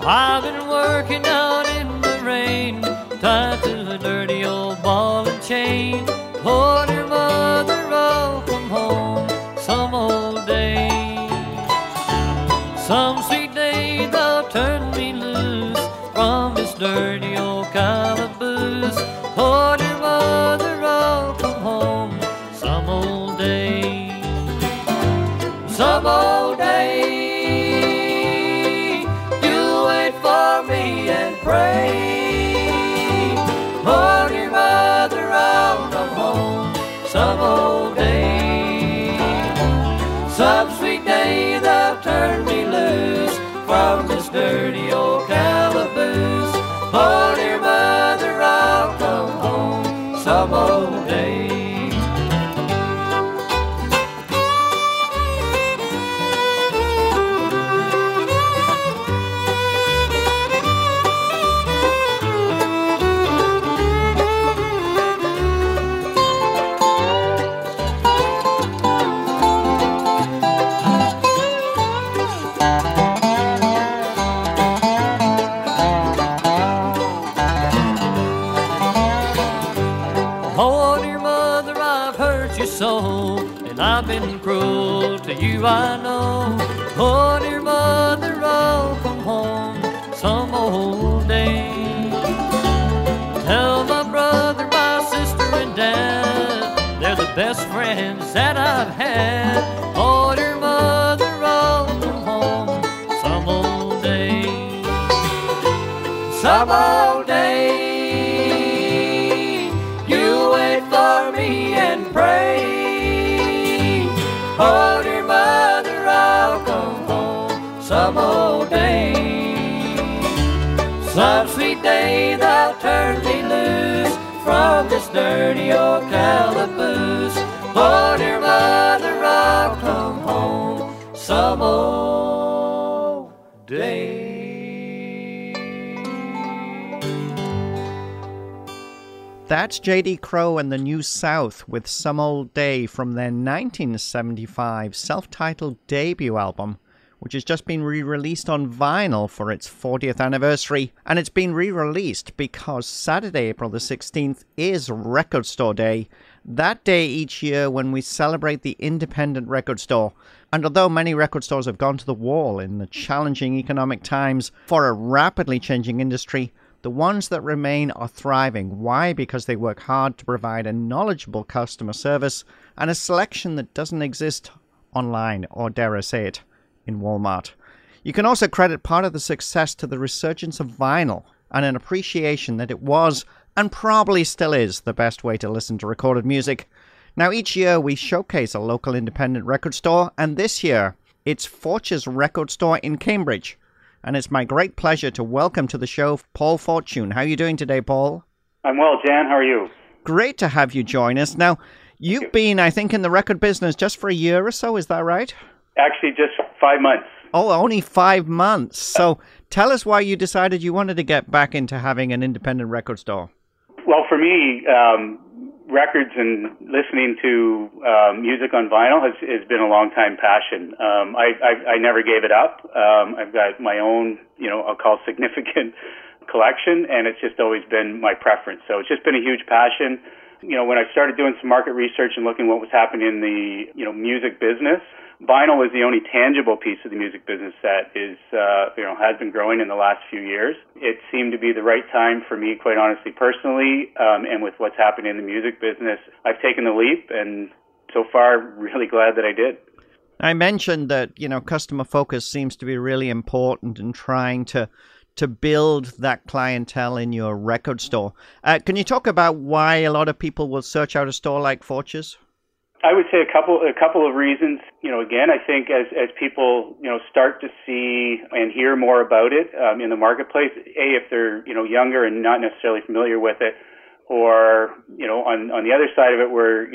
I've been working out in the rain, tied to a dirty old ball and chain. Lord, your mother, I'll come home some old day. Some sweet day they'll turn me loose from this dirty old calaboose. Lord, your mother, I'll come home some old day. Some old day, you wait for me and pray. Lord, your mother, I'll come home some old day. Some sweet day they'll turn me loose from this dirty old calaboose. Lord, your mother, I'll come home some old day. Oh, dear mother, I've hurt you so, and I've been cruel to you, I know. Oh, dear mother, I'll come home some old day. Tell my brother, my sister, and dad, they're the best friends that I've had. Oh, dear mother, I'll come home some old day. Some old day, you wait for me and pray. Oh, dear mother, I'll come home some old day. Some sweet day they'll turn me loose from this dirty old calaboose. Oh, dear mother, I'll come home some old day. That's J.D. Crowe and the New South with Some Old Day from their 1975 self-titled debut album, which has just been re-released on vinyl for its 40th anniversary. And it's been re-released because Saturday, April the 16th, is Record Store Day, that day each year when we celebrate the independent record store. And although many record stores have gone to the wall in the challenging economic times for a rapidly changing industry, the ones that remain are thriving. Why? Because they work hard to provide a knowledgeable customer service and a selection that doesn't exist online, or dare I say it, in Walmart. You can also credit part of the success to the resurgence of vinyl and an appreciation that it was, and probably still is, the best way to listen to recorded music. Now, each year we showcase a local independent record store, and this year it's Fortune's Record Store in Cambridge. And it's my great pleasure to welcome to the show Paul Fortune. How are you doing today, Paul? I'm well, Jan. How are you? Great to have you join us. Now, you've been, I think, in the record business just for a year or so, is that right? Actually, just 5 months. Oh, only 5 months. So tell us why you decided you wanted to get back into having an independent record store. Well, for me, records and listening to music on vinyl has been a long time passion. I never gave it up. I've got my own, I'll call significant collection, and it's just always been my preference. So it's just been a huge passion. When I started doing some market research and looking what was happening in the, music business, vinyl was the only tangible piece of the music business that is, has been growing in the last few years. It seemed to be the right time for me, quite honestly, personally, and with what's happening in the music business, I've taken the leap, and so far, really glad that I did. I mentioned that, customer focus seems to be really important in trying to build that clientele in your record store. Can you talk about why a lot of people will search out a store like Fortune's? I would say a couple of reasons. Again, I think as people start to see and hear more about it in the marketplace, if they're younger and not necessarily familiar with it, or on the other side of it, where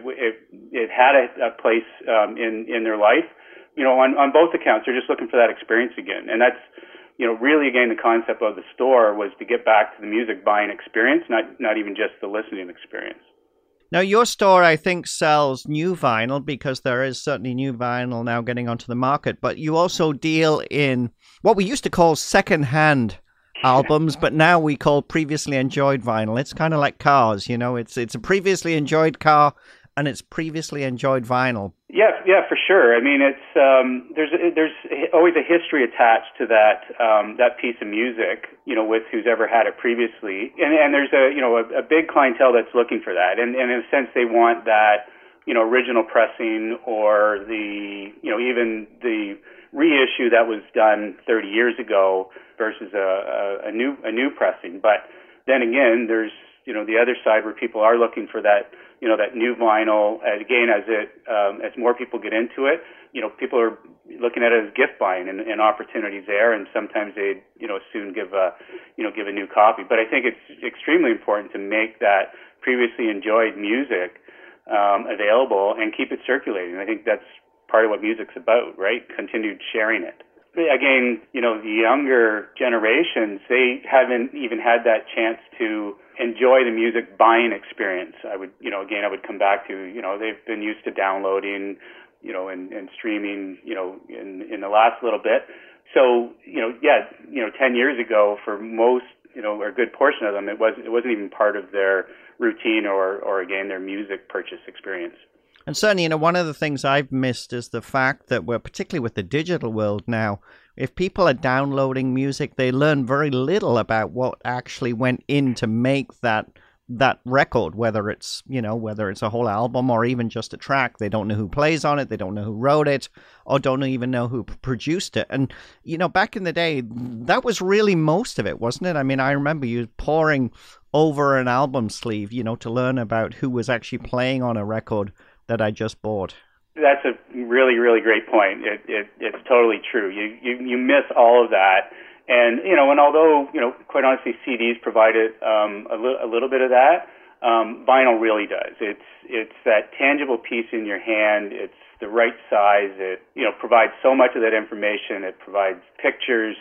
it had a place in their life, on both accounts, they're just looking for that experience again, and that's really again the concept of the store was to get back to the music buying experience, not even just the listening experience. Now, your store, I think, sells new vinyl because there is certainly new vinyl now getting onto the market. But you also deal in what we used to call second-hand albums, but now we call previously enjoyed vinyl. It's kind of like cars, you know. It's a previously enjoyed car and it's previously enjoyed vinyl. Yeah, for sure. I mean, it's there's always a history attached to that piece of music, you know, with who's ever had it previously, and there's a big clientele that's looking for that, and in a sense they want that, you know, original pressing or the, you know, even the reissue that was done 30 years ago versus a new pressing. But then again, there's, you know, the other side where people are looking for that, you know, that new vinyl. And again, as more people get into it, you know, people are looking at it as gift buying and opportunities there. And sometimes they, you know, soon give a new copy. But I think it's extremely important to make that previously enjoyed music available and keep it circulating. I think that's part of what music's about, right? Continued sharing it. Again, you know, the younger generations, they haven't even had that chance to enjoy the music buying experience. I would come back to, you know, they've been used to downloading, you know, and streaming, you know, in the last little bit. So, 10 years ago, for most, you know, or a good portion of them, it wasn't even part of their routine or again, their music purchase experience. And certainly, you know, one of the things I've missed is the fact that we're, particularly with the digital world now, if people are downloading music, they learn very little about what actually went in to make that record, whether it's a whole album or even just a track. They don't know who plays on it, they don't know who wrote it, or don't even know who produced it. And, you know, back in the day, that was really most of it, wasn't it? I mean, I remember you poring over an album sleeve, you know, to learn about who was actually playing on a record that I just bought. That's a really, really great point. It's totally true. You miss all of that, and you know, and although, you know, quite honestly, CDs provided a little bit of that, vinyl really does. It's that tangible piece in your hand. It's the right size. It, you know, provides so much of that information. It provides pictures,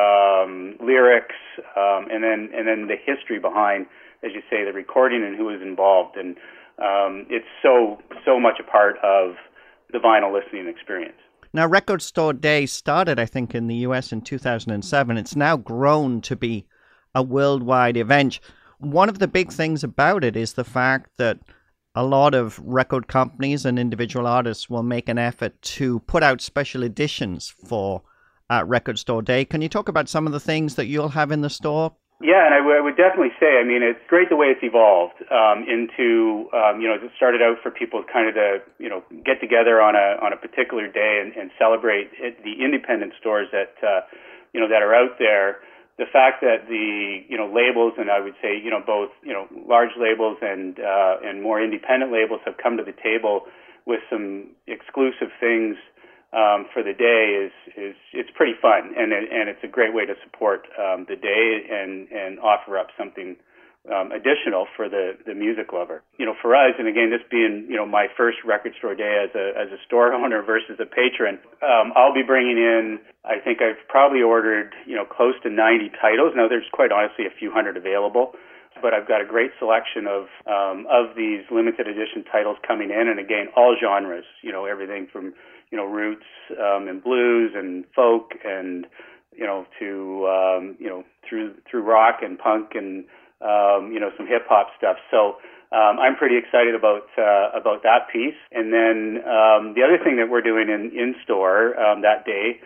lyrics, and then the history behind, as you say, the recording and who was involved. And it's so much a part of the vinyl listening experience. Now, Record Store Day started, I think, in the US in 2007. It's now grown to be a worldwide event. One of the big things about it is the fact that a lot of record companies and individual artists will make an effort to put out special editions for Record Store Day. Can you talk about some of the things that you'll have in the store? Yeah, and I would definitely say, I mean, it's great the way it's evolved into, you know, it started out for people kind of to, you know, get together on a particular day and celebrate the independent stores that, you know, that are out there. The fact that the, you know, labels, and I would say, you know, both, you know, large labels and more independent labels have come to the table with some exclusive things for the day. It's pretty fun, and it's a great way to support the day and offer up something additional for the music lover. You know, for us, and again, this being, you know, my first Record Store Day as a store owner versus a patron, I'll be bringing in, I think I've probably ordered, you know, close to 90 titles. Now, there's quite honestly a few hundred available, but I've got a great selection of these limited edition titles coming in, and again, all genres. You know, everything from, you know, roots and blues and folk, and, you know, to you know, through rock and punk and you know, some hip hop stuff. So I'm pretty excited about that piece. And then the other thing that we're doing in store that day,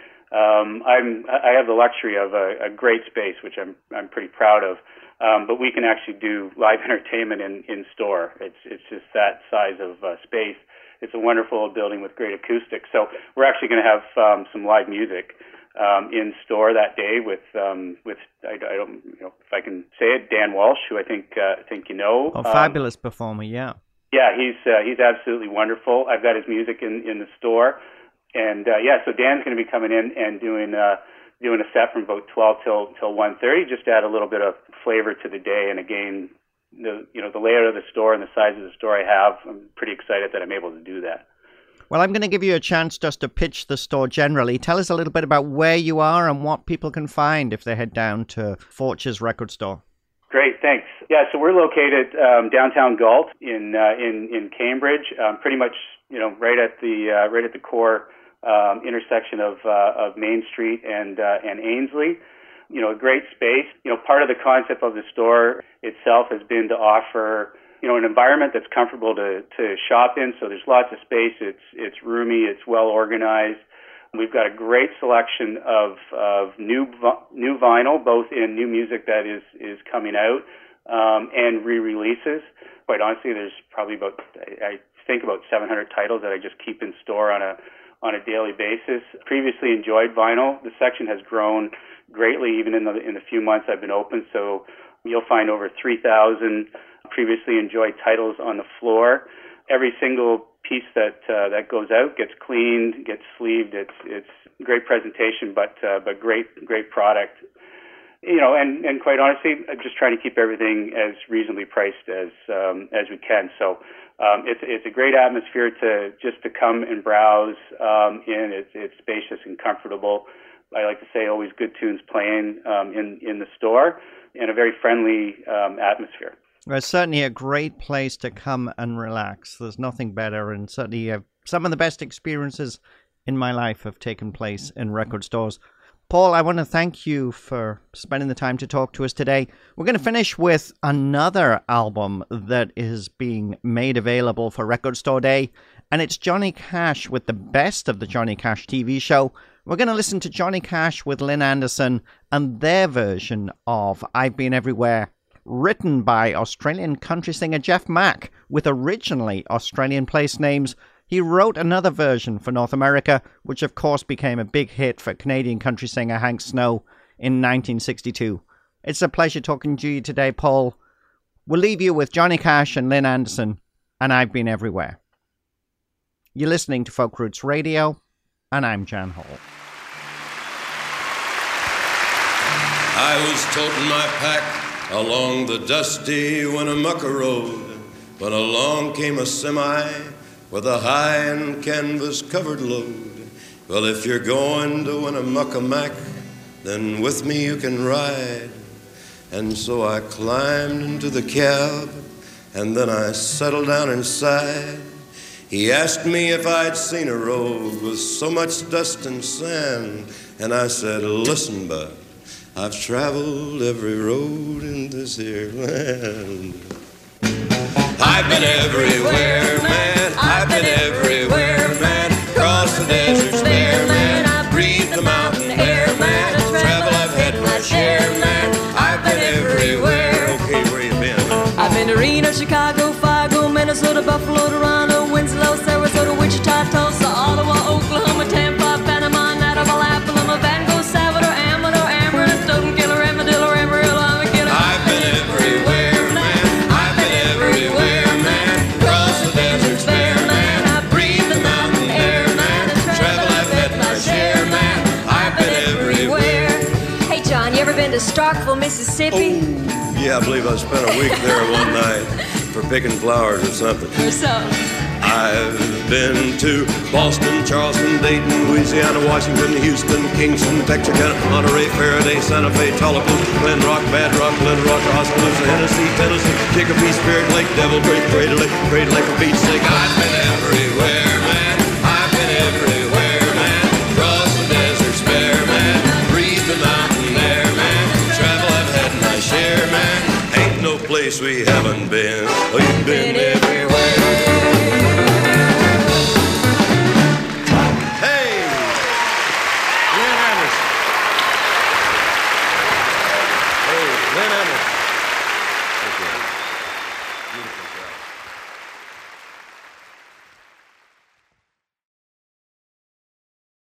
I have the luxury of a great space, which I'm pretty proud of. But we can actually do live entertainment in store. It's just that size of space. It's a wonderful building with great acoustics. So we're actually going to have some live music in store that day with I don't, you know, if I can say it, Dan Walsh, who I think you know. Oh, fabulous performer, yeah. Yeah, he's absolutely wonderful. I've got his music in the store, and so Dan's going to be coming in and doing a set from about 12 till 1:30, just to add a little bit of flavor to the day. And again, the layout of the store and the size of the store I have, I'm pretty excited that I'm able to do that. Well, I'm going to give you a chance just to pitch the store generally. Tell us a little bit about where you are and what people can find if they head down to Fortsch's Record Store. Great, thanks. Yeah, so we're located downtown Galt in Cambridge, pretty much right at the core intersection of Main Street and Ainslie. A great space. Part of the concept of the store itself has been to offer an environment that's comfortable to shop in. So there's lots of space. It's roomy. It's well organized. We've got a great selection of new vinyl, both in new music that is coming out and re-releases. Quite honestly, there's probably about 700 titles that I just keep in store on a daily basis. Previously enjoyed vinyl. The section has grown greatly even in the few months I've been open. So you'll find over 3,000 previously enjoyed titles on the floor. Every single piece that goes out gets cleaned, gets sleeved. It's great presentation, but great product. And quite honestly, I'm just trying to keep everything as reasonably priced as we can. So it's a great atmosphere to come and browse in. It's spacious and comfortable. I like to say always good tunes playing in the store, and a very friendly atmosphere. Well, it's certainly a great place to come and relax. There's nothing better, and certainly some of the best experiences in my life have taken place in record stores. Paul, I want to thank you for spending the time to talk to us today. We're going to finish with another album that is being made available for Record Store Day, and it's Johnny Cash with the best of the Johnny Cash TV show. We're going to listen to Johnny Cash with Lynn Anderson and their version of I've Been Everywhere, written by Australian country singer Jeff Mack with originally Australian place names. He wrote another version for North America, which of course became a big hit for Canadian country singer Hank Snow in 1962. It's a pleasure talking to you today, Paul. We'll leave you with Johnny Cash and Lynn Anderson and I've Been Everywhere. You're listening to Folk Roots Radio, and I'm Jan Hall. I was toting my pack along the dusty Winnemucca Road when along came a semi with a high and canvas-covered load. Well, if you're going to Winnemucca Mac, then with me you can ride. And so I climbed into the cab, and then I settled down inside. He asked me if I'd seen a road with so much dust and sand, and I said, listen, bud, I've traveled every road in this here land. I've been everywhere, man. I've been everywhere, man. Across the deserts bare, man. I breathe the mountain air, man. Travel, I've had my share, man. I've been everywhere. Okay, where you been, man? I've been to Reno, Chicago, Fargo, Minnesota, Buffalo, Toronto, Winslow, Sarasota, Wichita, Tulsa, Ottawa, Oklahoma, Tampa, Panama, Nashville, Appalachia, Van Gogh, Salvador, Amador, Amarillo, Stoughton, Killer, Armadillo, Amarillo, I'm a killer. I've been everywhere, man. I've been everywhere, man. Across the deserts bare, man. I breathe the mountain air, man. Travel, I've had my share, man. I've been everywhere. Hey, John, you ever been to Starkville, Mississippi? Oh, yeah, I believe I spent a week there one night for picking flowers or something. Or so. I've been to Boston, Charleston, Dayton, Louisiana, Washington, Houston, Kingston, Texarkana, Monterey, Faraday, Santa Fe, Tallapoosa, Glen Rock, Bad Rock, Glen Rock, Oskaloosa, Hennessy, Tennessee, Chicopee, Spirit Lake, Devil Creek, Crater Lake, Beach Lake. I've been everywhere, man. I've been everywhere, man. Across the deserts bare, man. Breathe the mountain air, man. Travel, I've had my share, man. Ain't no place we haven't been. We've been everywhere. Lynn Anderson.